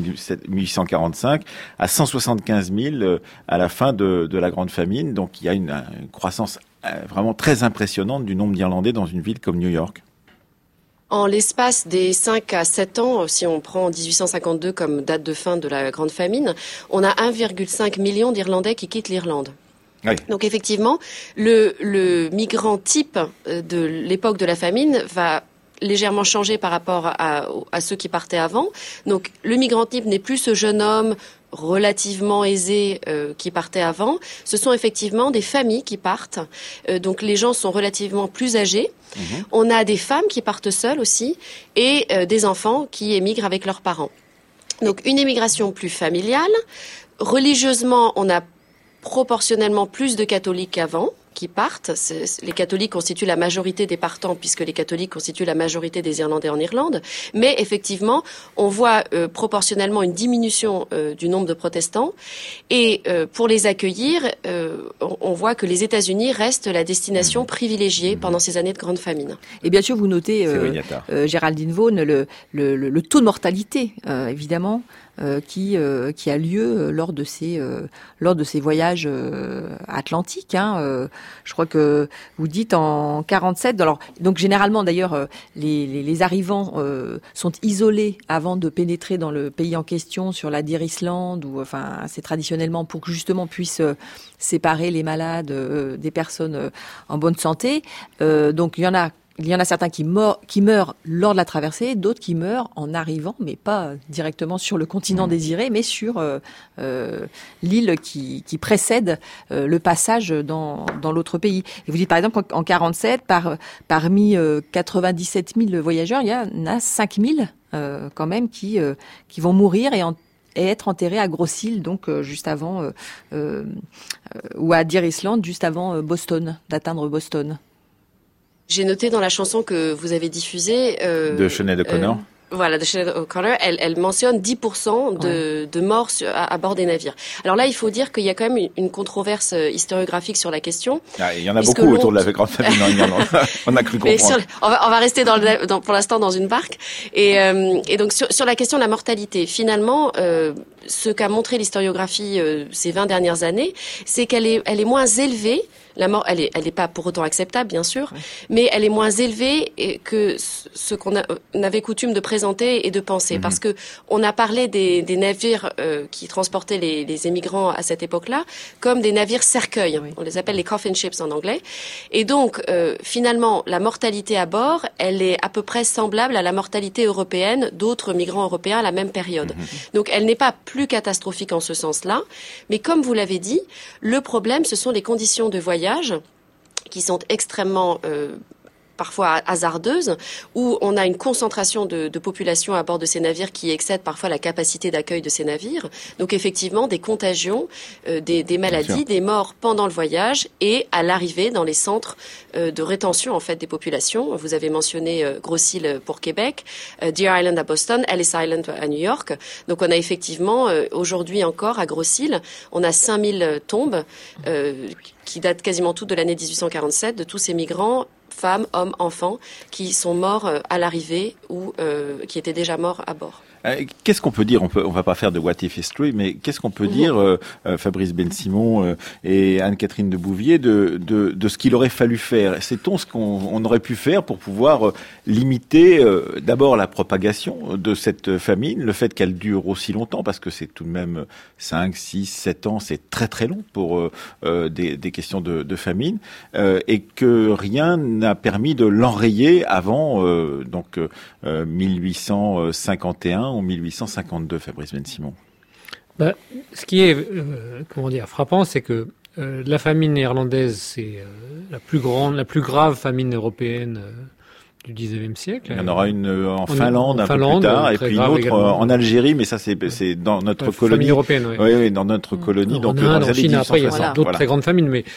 1845, à 175 000 à la fin de la Grande Famine. Donc il y a une croissance vraiment très impressionnante du nombre d'Irlandais dans une ville comme New York. En l'espace des 5 à 7 ans, si on prend 1852 comme date de fin de la Grande Famine, on a 1,5 million d'Irlandais qui quittent l'Irlande. Oui. Donc effectivement, le migrant type de l'époque de la famine va légèrement changer par rapport à ceux qui partaient avant. Donc le migrant type n'est plus ce jeune homme relativement aisé qui partait avant. Ce sont effectivement des familles qui partent. Donc les gens sont relativement plus âgés. On a des femmes qui partent seules aussi et des enfants qui émigrent avec leurs parents. Donc une émigration plus familiale. Religieusement, on a proportionnellement plus de catholiques qu'avant qui partent. Les catholiques constituent la majorité des partants puisque les catholiques constituent la majorité des Irlandais en Irlande. Mais effectivement, on voit proportionnellement une diminution du nombre de protestants. Et pour les accueillir, on voit que les États-Unis restent la destination privilégiée pendant ces années de grande famine. Et bien sûr, vous notez, Géraldine Vaughan, le taux de mortalité, évidemment, qui a lieu lors de ces voyages atlantiques. je crois que vous dites en 47. Alors, donc généralement d'ailleurs, les arrivants sont isolés avant de pénétrer dans le pays en question sur la Deer Island, ou enfin c'est traditionnellement pour que justement puisse séparer les malades des personnes en bonne santé. Donc il y en a certains qui meurent lors de la traversée, d'autres qui meurent en arrivant, mais pas directement sur le continent désiré, mais sur l'île qui précède le passage dans l'autre pays. Et vous dites par exemple qu'en 47, parmi 97 000 voyageurs, il y en a 5 000 quand même qui vont mourir et être enterrés à Grosse-Île, donc juste avant, ou à Deer Island, juste avant d'atteindre Boston. J'ai noté dans la chanson que vous avez diffusée de Sinéad O'Connor. Voilà, de Sinéad O'Connor, elle mentionne 10% de morts à bord des navires. Alors là, il faut dire qu'il y a quand même une controverse historiographique sur la question. Il y en a beaucoup autour de la grande famine en Irlande. On a cru comprendre. On va rester pour l'instant dans une barque. Et donc sur la question de la mortalité, finalement, ce qu'a montré l'historiographie ces 20 dernières années, c'est qu'elle est moins élevée. La mort, elle est pas pour autant acceptable, bien sûr, mais elle est moins élevée que ce qu'on avait coutume de présenter et de penser. Parce que on a parlé des navires qui transportaient les émigrants à cette époque-là comme des navires cercueils. On les appelle les coffin ships en anglais. Et donc, finalement, la mortalité à bord, elle est à peu près semblable à la mortalité européenne d'autres migrants européens à la même période. Donc, elle n'est pas plus catastrophique en ce sens-là. Mais comme vous l'avez dit, le problème, ce sont les conditions de voyage qui sont extrêmement parfois hasardeuses, où on a une concentration de population à bord de ces navires qui excède parfois la capacité d'accueil de ces navires. Donc effectivement, des contagions, des maladies, des morts pendant le voyage et à l'arrivée dans les centres de rétention en fait des populations. Vous avez mentionné Grosse-Île pour Québec, Deer Island à Boston, Ellis Island à New York. Donc on a effectivement aujourd'hui encore à Grosse-Île, on a 5000 tombes qui datent quasiment toutes de l'année 1847 de tous ces migrants, femmes, hommes, enfants, qui sont morts à l'arrivée ou qui étaient déjà morts à bord. Qu'est-ce qu'on peut dire? On va pas faire de what if history, mais qu'est-ce qu'on peut dire, Fabrice Ben-Simon et Anne-Catherine de Bouvier, de ce qu'il aurait fallu faire? Sait-on ce qu'on aurait pu faire pour pouvoir limiter d'abord la propagation de cette famine, le fait qu'elle dure aussi longtemps, parce que c'est tout de même 5, 6, 7 ans, c'est très très long pour des questions de famine, et que rien n'a permis de l'enrayer avant 1851 ou 1852, Fabrice Ben-Simon. Ce qui est frappant, c'est que la famine irlandaise, c'est la plus grave famine européenne du 19e siècle. Il y en aura une en Finlande un peu plus tard, et puis une autre en Algérie, mais ça c'est dans notre colonie. Famine européenne, oui, dans notre colonie. Donc en Chine, après, il y a d'autres très grandes famines, mais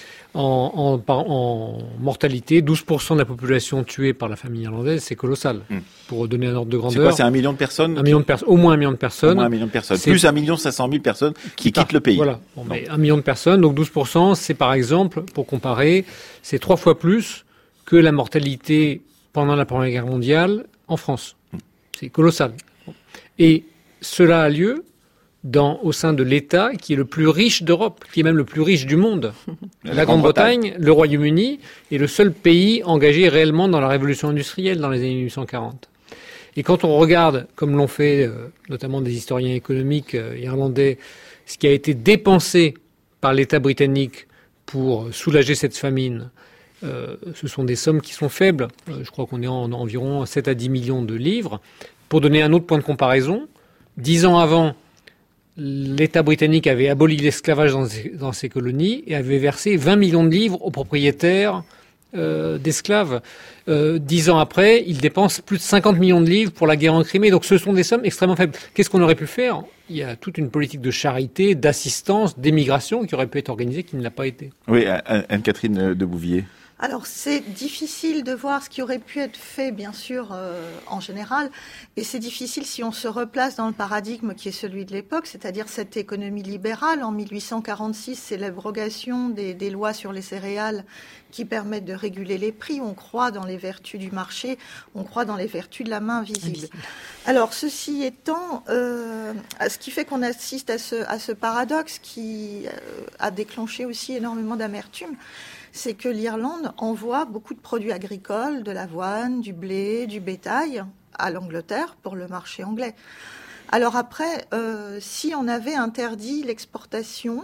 en mortalité, 12% de la population tuée par la famine irlandaise, c'est colossal. Pour donner un ordre de grandeur. C'est quoi, c'est 1 million de personnes? Au moins 1 million de personnes. Au moins 1 million de personnes. Plus 1 500 000 personnes qui quittent le pays. Voilà. Mais 1 million de personnes, donc 12%, c'est par exemple, pour comparer, c'est 3 fois plus que la mortalité pendant la Première Guerre mondiale en France. C'est colossal. Et cela a lieu au sein de l'État qui est le plus riche d'Europe, qui est même le plus riche du monde. La Grande-Bretagne, le Royaume-Uni est le seul pays engagé réellement dans la révolution industrielle dans les années 1840. Et quand on regarde, comme l'ont fait notamment des historiens économiques irlandais, ce qui a été dépensé par l'État britannique pour soulager cette famine, ce sont des sommes qui sont faibles. Je crois qu'on est en environ 7 à 10 millions de livres. Pour donner un autre point de comparaison, 10 ans avant, l'État britannique avait aboli l'esclavage dans ses colonies et avait versé 20 millions de livres aux propriétaires d'esclaves. 10 ans après, il dépense plus de 50 millions de livres pour la guerre en Crimée. Donc ce sont des sommes extrêmement faibles. Qu'est-ce qu'on aurait pu faire? Il y a toute une politique de charité, d'assistance, d'émigration qui aurait pu être organisée, qui ne l'a pas été. Oui, Anne-Catherine de Bouvier. Alors, c'est difficile de voir ce qui aurait pu être fait, bien sûr, en général. Et c'est difficile si on se replace dans le paradigme qui est celui de l'époque, c'est-à-dire cette économie libérale. En 1846, c'est l'abrogation des lois sur les céréales qui permettent de réguler les prix. On croit dans les vertus du marché, on croit dans les vertus de la main visible. Alors, ceci étant, ce qui fait qu'on assiste à ce paradoxe qui a déclenché aussi énormément d'amertume, c'est que l'Irlande envoie beaucoup de produits agricoles, de l'avoine, du blé, du bétail à l'Angleterre pour le marché anglais. Alors après, si on avait interdit l'exportation,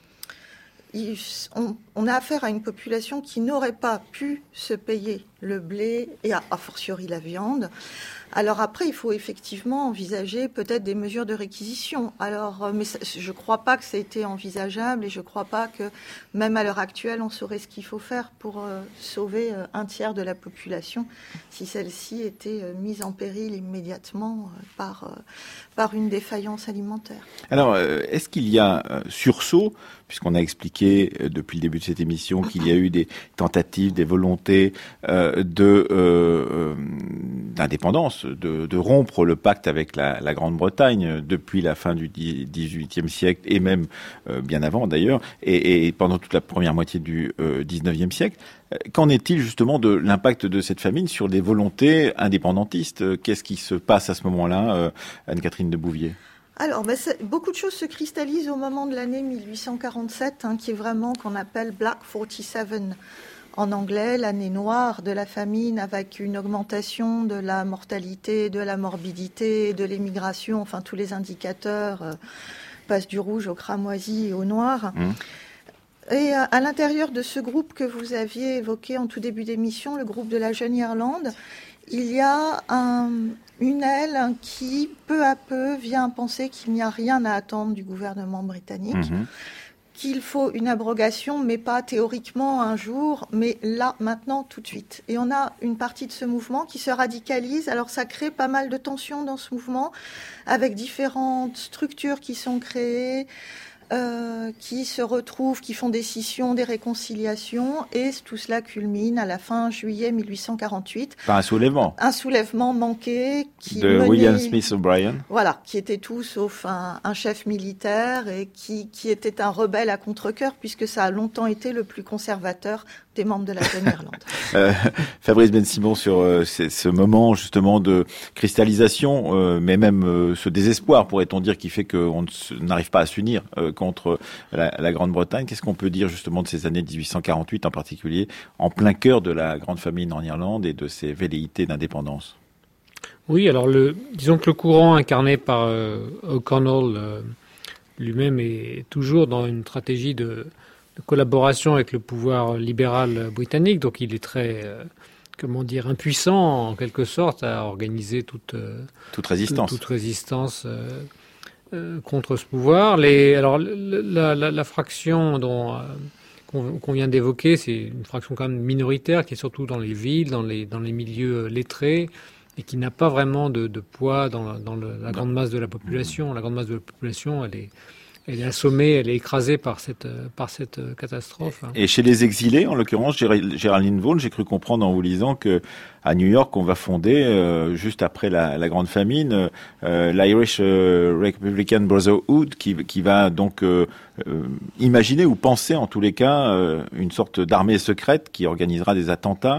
on a affaire à une population qui n'aurait pas pu se payer le blé et a fortiori la viande. Alors après, il faut effectivement envisager peut-être des mesures de réquisition. Alors, mais je ne crois pas que ça ait été envisageable et je ne crois pas que même à l'heure actuelle, on saurait ce qu'il faut faire pour sauver un tiers de la population si celle-ci était mise en péril immédiatement par une défaillance alimentaire. Alors, est-ce qu'il y a sursaut, puisqu'on a expliqué depuis le début de cette émission qu'il y a eu des tentatives, des volontés d'indépendance, de rompre le pacte avec la Grande-Bretagne depuis la fin du XVIIIe siècle et même bien avant d'ailleurs, et pendant toute la première moitié du XIXe siècle. Qu'en est-il justement de l'impact de cette famine sur les volontés indépendantistes ? Qu'est-ce qui se passe à ce moment-là, Anne-Catherine de Bouvier ? Alors, beaucoup de choses se cristallisent au moment de l'année 1847, qui est vraiment qu'on appelle Black 47 en anglais, l'année noire de la famine, avec une augmentation de la mortalité, de la morbidité, de l'émigration, enfin tous les indicateurs passent du rouge au cramoisi et au noir. Et à l'intérieur de ce groupe que vous aviez évoqué en tout début d'émission, le groupe de la Jeune Irlande, il y a une aile qui, peu à peu, vient penser qu'il n'y a rien à attendre du gouvernement britannique, qu'il faut une abrogation, mais pas théoriquement un jour, mais là, maintenant, tout de suite. Et on a une partie de ce mouvement qui se radicalise. Alors ça crée pas mal de tensions dans ce mouvement, avec différentes structures qui sont créées, qui se retrouvent, qui font des scissions, des réconciliations, et tout cela culmine à la fin juillet 1848. Par un soulèvement. Un soulèvement manqué de William Smith O'Brien. Voilà, qui était tout sauf un chef militaire et qui était un rebelle à contre-cœur, puisque ça a longtemps été le plus conservateur des membres de la Jeune Irlande. Fabrice Ben-Simon, sur ce moment justement de cristallisation, mais même ce désespoir, pourrait-on dire, qui fait qu'on n'arrive pas à s'unir contre la Grande-Bretagne. Qu'est-ce qu'on peut dire justement de ces années 1848 en particulier, en plein cœur de la grande famine en Irlande et de ces velléités d'indépendance ? Oui, alors disons que le courant incarné par O'Connell lui-même est toujours dans une stratégie de collaboration avec le pouvoir libéral britannique, donc il est très, impuissant en quelque sorte à organiser toute résistance contre ce pouvoir. Alors la fraction qu'on vient d'évoquer, c'est une fraction quand même minoritaire qui est surtout dans les villes, dans les milieux lettrés, et qui n'a pas vraiment de poids dans la grande masse de la population. La grande masse de la population, elle est assommée, elle est écrasée par cette catastrophe. Et chez les exilés, en l'occurrence, Géraldine Vaughan, j'ai cru comprendre en vous lisant que à New York, on va fonder, juste après la grande famine, l'Irish Republican Brotherhood, qui va donc imaginer ou penser, en tous les cas, une sorte d'armée secrète qui organisera des attentats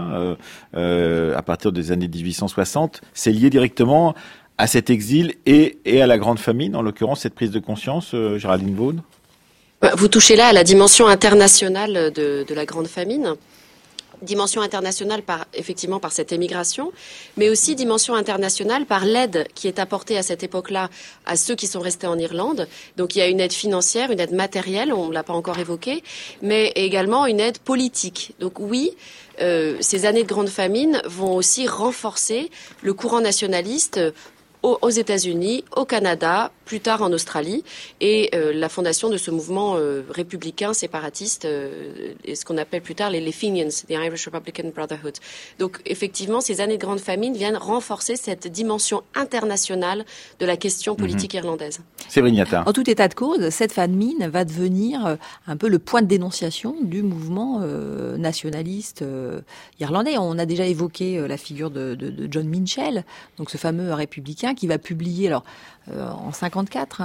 à partir des années 1860. C'est lié directement à cet exil et à la grande famine, en l'occurrence, cette prise de conscience, Géraldine Vaughan ? Vous touchez là à la dimension internationale de la grande famine. Dimension internationale effectivement par cette émigration, mais aussi dimension internationale par l'aide qui est apportée à cette époque-là à ceux qui sont restés en Irlande. Donc il y a une aide financière, une aide matérielle, on ne l'a pas encore évoqué, mais également une aide politique. Donc oui, ces années de grande famine vont aussi renforcer le courant nationaliste aux États-Unis, au Canada, plus tard en Australie, et la fondation de ce mouvement républicain séparatiste, et ce qu'on appelle plus tard les Fenians, the Irish Republican Brotherhood. Donc effectivement, ces années de grande famine viennent renforcer cette dimension internationale de la question politique irlandaise. Séverine Yatta. En tout état de cause, cette famine va devenir un peu le point de dénonciation du mouvement nationaliste irlandais. On a déjà évoqué la figure de John Minchell, donc ce fameux républicain qui va publier en 54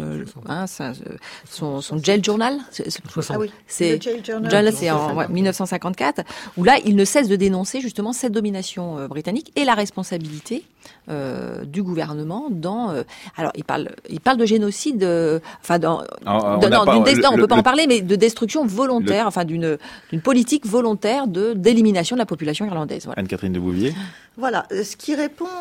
son Jail Journal. C'est le Jail Journal. C'est en 1954, où là il ne cesse de dénoncer justement cette domination britannique et la responsabilité du gouvernement dans. Alors, il parle de génocide. On peut pas en parler, mais de destruction volontaire, d'une politique volontaire d'élimination de la population irlandaise. Voilà. Anne-Catherine de Bouvier. Voilà, ce qui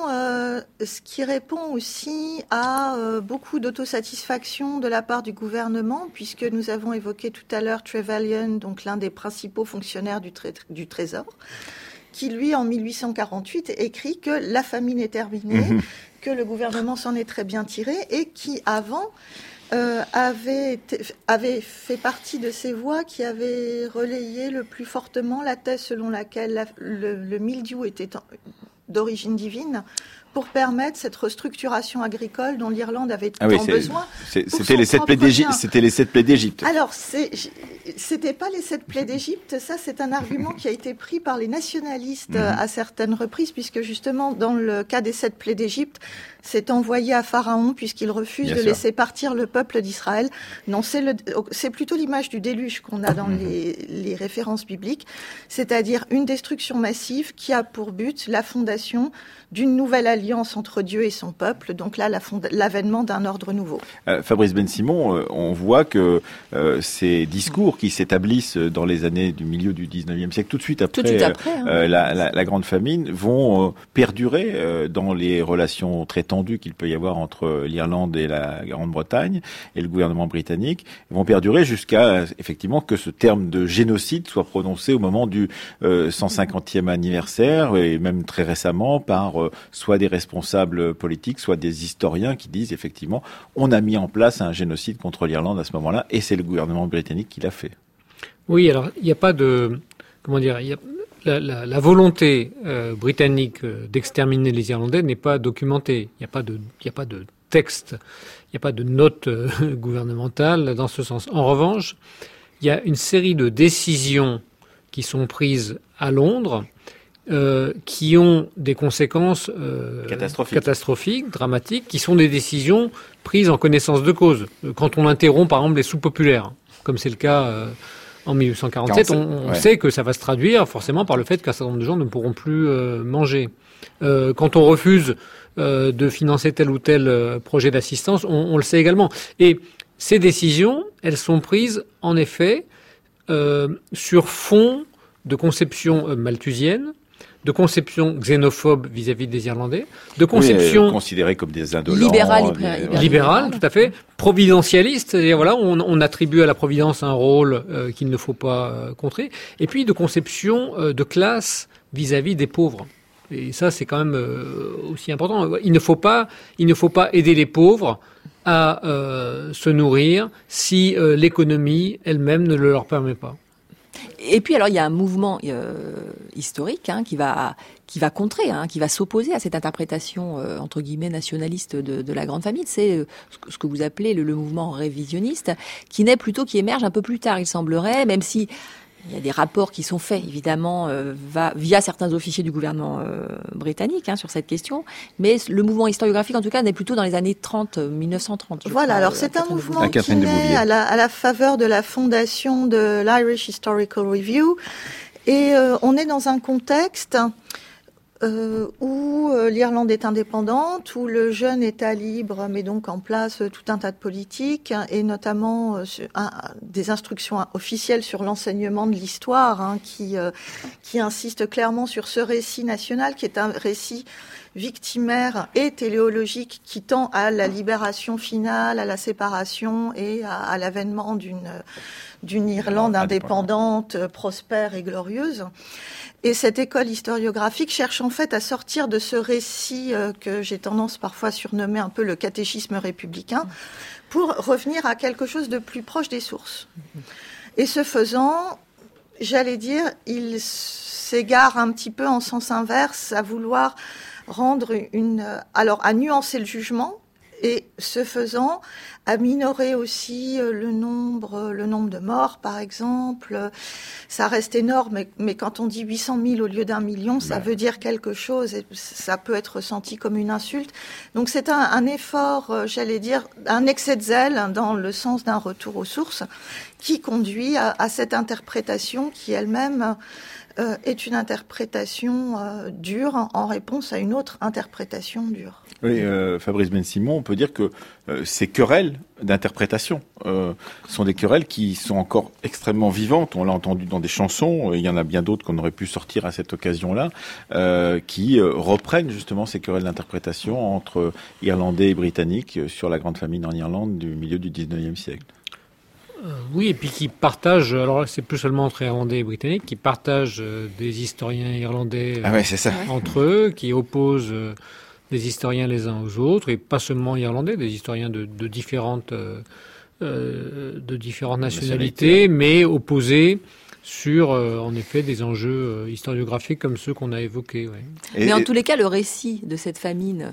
répond aussi à beaucoup d'autosatisfaction de la part du gouvernement, puisque nous avons évoqué tout à l'heure Trevelyan, donc l'un des principaux fonctionnaires du Trésor, qui lui, en 1848, écrit que la famine est terminée, que le gouvernement s'en est très bien tiré, et qui, avant, avait fait partie de ces voix qui avaient relayé le plus fortement la thèse selon laquelle le mildiou était d'origine divine, pour permettre cette restructuration agricole dont l'Irlande avait tant besoin. C'était les 7 plaies d'Égypte. Alors, c'était pas les 7 plaies d'Égypte. Ça, c'est un argument qui a été pris par les nationalistes à certaines reprises, puisque justement, dans le cas des 7 plaies d'Égypte, c'est envoyé à Pharaon puisqu'il refuse de laisser partir le peuple d'Israël. Non, c'est plutôt l'image du déluge qu'on a dans les références bibliques, c'est-à-dire une destruction massive qui a pour but la fondation d'une nouvelle alliance entre Dieu et son peuple, donc là, l'avènement d'un ordre nouveau. Fabrice Ben-Simon, on voit que ces discours qui s'établissent dans les années du milieu du 19e siècle, tout de suite après la Grande Famine, vont perdurer dans les relations très tendues qu'il peut y avoir entre l'Irlande et la Grande-Bretagne et le gouvernement britannique, vont perdurer jusqu'à effectivement que ce terme de génocide soit prononcé au moment du 150e anniversaire, et même très récemment par soit des responsables politiques, soit des historiens qui disent effectivement on a mis en place un génocide contre l'Irlande à ce moment-là, et c'est le gouvernement britannique qui l'a fait. Oui, alors il n'y a pas de... Comment dire, la volonté britannique d'exterminer les Irlandais n'est pas documentée. Il n'y a pas de texte, il n'y a pas de note gouvernementale dans ce sens. En revanche, il y a une série de décisions qui sont prises à Londres qui ont des conséquences catastrophiques, dramatiques, qui sont des décisions prises en connaissance de cause. Quand on interrompt, par exemple, les soupes populaires, comme c'est le cas en 1847, on sait que ça va se traduire forcément par le fait qu'un certain nombre de gens ne pourront plus manger. Quand on refuse de financer tel ou tel projet d'assistance, on le sait également. Et ces décisions, elles sont prises, en effet, sur fond de conception malthusienne, de conception xénophobe vis-à-vis des Irlandais, de conception considérés comme des indolents, libérale, tout à fait, providentialiste, c'est-à-dire voilà, on attribue à la providence un rôle qu'il ne faut pas contrer, et puis de conception de classe vis-à-vis des pauvres. Et ça, c'est quand même aussi important. Il ne faut pas aider les pauvres à se nourrir si l'économie elle-même ne le leur permet pas. Et puis alors il y a un mouvement historique qui va contrer, qui va s'opposer à cette interprétation entre guillemets nationaliste de la Grande Famine. C'est ce que vous appelez le mouvement révisionniste, qui émerge un peu plus tard, il semblerait, même si il y a des rapports qui sont faits, évidemment, via certains officiers du gouvernement britannique sur cette question. Mais le mouvement historiographique, en tout cas, n'est plutôt dans les années 1930. Voilà, alors c'est un mouvement qui naît à la faveur de la fondation de l'Irish Historical Review. Et on est dans un contexte où l'Irlande est indépendante, où le jeune État libre met donc en place tout un tas de politiques, et notamment des instructions officielles sur l'enseignement de l'histoire, qui insiste clairement sur ce récit national, qui est un récit victimaire et téléologique qui tend à la libération finale, à la séparation et à l'avènement d'une Irlande indépendante, prospère et glorieuse. Et cette école historiographique cherche en fait à sortir de ce récit que j'ai tendance parfois à surnommer un peu le catéchisme républicain, pour revenir à quelque chose de plus proche des sources. Et ce faisant, j'allais dire, il s'égare un petit peu en sens inverse à vouloir rendre à nuancer le jugement, et ce faisant, à minorer aussi le nombre de morts, par exemple. Ça reste énorme, mais quand on dit 800 000 au lieu d'1 million, ça veut dire quelque chose, et ça peut être ressenti comme une insulte. Donc c'est un effort, j'allais dire, un excès de zèle dans le sens d'un retour aux sources, qui conduit à cette interprétation qui elle-même est une interprétation dure en réponse à une autre interprétation dure. Oui, Fabrice Ben-Simon, on peut dire que ces querelles d'interprétation sont des querelles qui sont encore extrêmement vivantes. On l'a entendu dans des chansons, il y en a bien d'autres qu'on aurait pu sortir à cette occasion-là, qui reprennent justement ces querelles d'interprétation entre Irlandais et Britanniques sur la grande famine en Irlande du milieu du 19e siècle. Oui, et puis qui partagent, alors c'est plus seulement entre Irlandais et Britanniques, qui partagent des historiens irlandais c'est ça. Entre eux, qui opposent des historiens les uns aux autres, et pas seulement irlandais, des historiens de différentes nationalités, mais opposés sur, en effet, des enjeux historiographiques comme ceux qu'on a évoqués. Ouais. Mais en tous les cas, le récit de cette famine,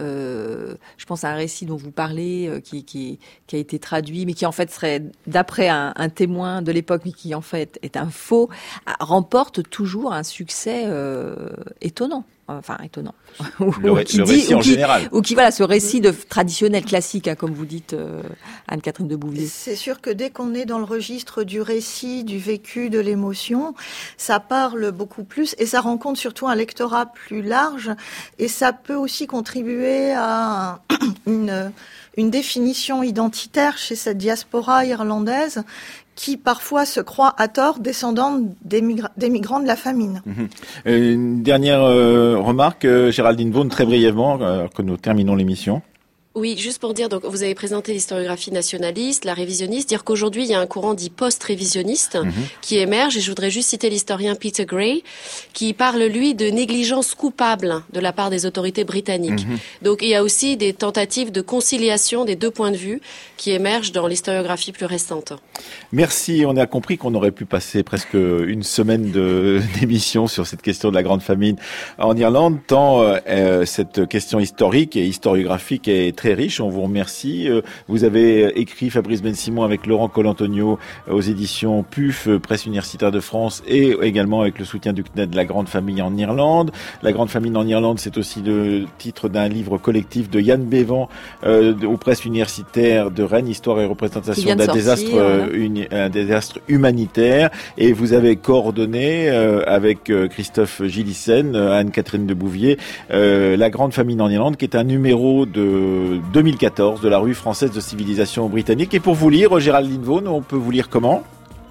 je pense à un récit dont vous parlez, qui a été traduit, mais qui en fait serait d'après un témoin de l'époque, mais qui en fait est un faux, remporte toujours un succès étonnant. Enfin, étonnant. Le récit en général. Ou qui, voilà, ce récit traditionnel, classique, comme vous dites, Anne-Catherine de Bouvier. C'est sûr que dès qu'on est dans le registre du récit, du vécu, de l'émotion, ça parle beaucoup plus et ça rencontre surtout un lectorat plus large et ça peut aussi contribuer à une définition identitaire chez cette diaspora irlandaise qui parfois se croit à tort descendante des migrants de la famine. Une dernière remarque, Géraldine Vaughan, très brièvement, que nous terminons l'émission. Oui, juste pour dire, donc vous avez présenté l'historiographie nationaliste, la révisionniste, dire qu'aujourd'hui il y a un courant dit post-révisionniste qui émerge, et je voudrais juste citer l'historien Peter Gray, qui parle lui de négligence coupable de la part des autorités britanniques. Donc il y a aussi des tentatives de conciliation des deux points de vue qui émergent dans l'historiographie plus récente. Merci, on a compris qu'on aurait pu passer presque une semaine d'émission sur cette question de la grande famine en Irlande, tant cette question historique et historiographique est très riche, on vous remercie. Vous avez écrit, Fabrice Ben-Simon, avec Laurent Colantonio aux éditions PUF, Presse universitaire de France, et également avec le soutien du CNED, La grande famille en Irlande. La grande famine en Irlande, c'est aussi le titre d'un livre collectif de Yann Bévan aux presses universitaires de Rennes, Histoire et représentation d'un désastre humanitaire. Et vous avez coordonné avec Christophe Gillissen, Anne-Catherine de Bouvier, La grande famine en Irlande, qui est un numéro de 2014 de la Revue française de civilisation britannique. Et pour vous lire, Géraldine Vaughan, on peut vous lire comment ?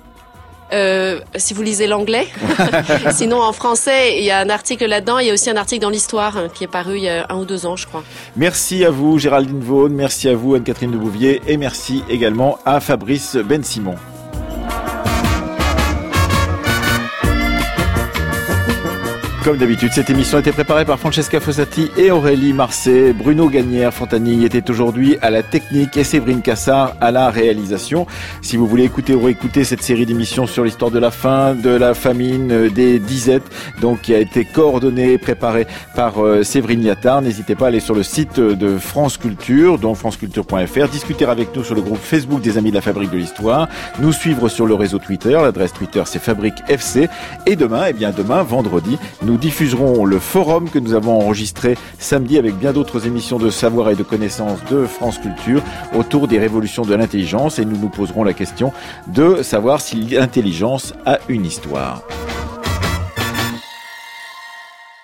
Si vous lisez l'anglais. Sinon, en français, il y a un article là-dedans. Il y a aussi un article dans l'Histoire qui est paru il y a 1 ou 2 ans, je crois. Merci à vous, Géraldine Vaughan. Merci à vous, Anne-Catherine de Bouvier. Et merci également à Fabrice Ben-Simon. Comme d'habitude, cette émission a été préparée par Francesca Fossati et Aurélie Marcet. Bruno Gagnère-Fontanille était aujourd'hui à la technique et Séverine Cassard à la réalisation. Si vous voulez écouter ou réécouter cette série d'émissions sur l'histoire de la faim, de la famine, des disettes, donc qui a été coordonnée et préparée par Séverine Liattard, n'hésitez pas à aller sur le site de France Culture, donc franceculture.fr, discuter avec nous sur le groupe Facebook des Amis de la Fabrique de l'Histoire, nous suivre sur le réseau Twitter, l'adresse Twitter c'est Fabrique FC, et demain, vendredi, nous diffuserons le forum que nous avons enregistré samedi avec bien d'autres émissions de savoir et de connaissances de France Culture autour des révolutions de l'intelligence, et nous nous poserons la question de savoir si l'intelligence a une histoire.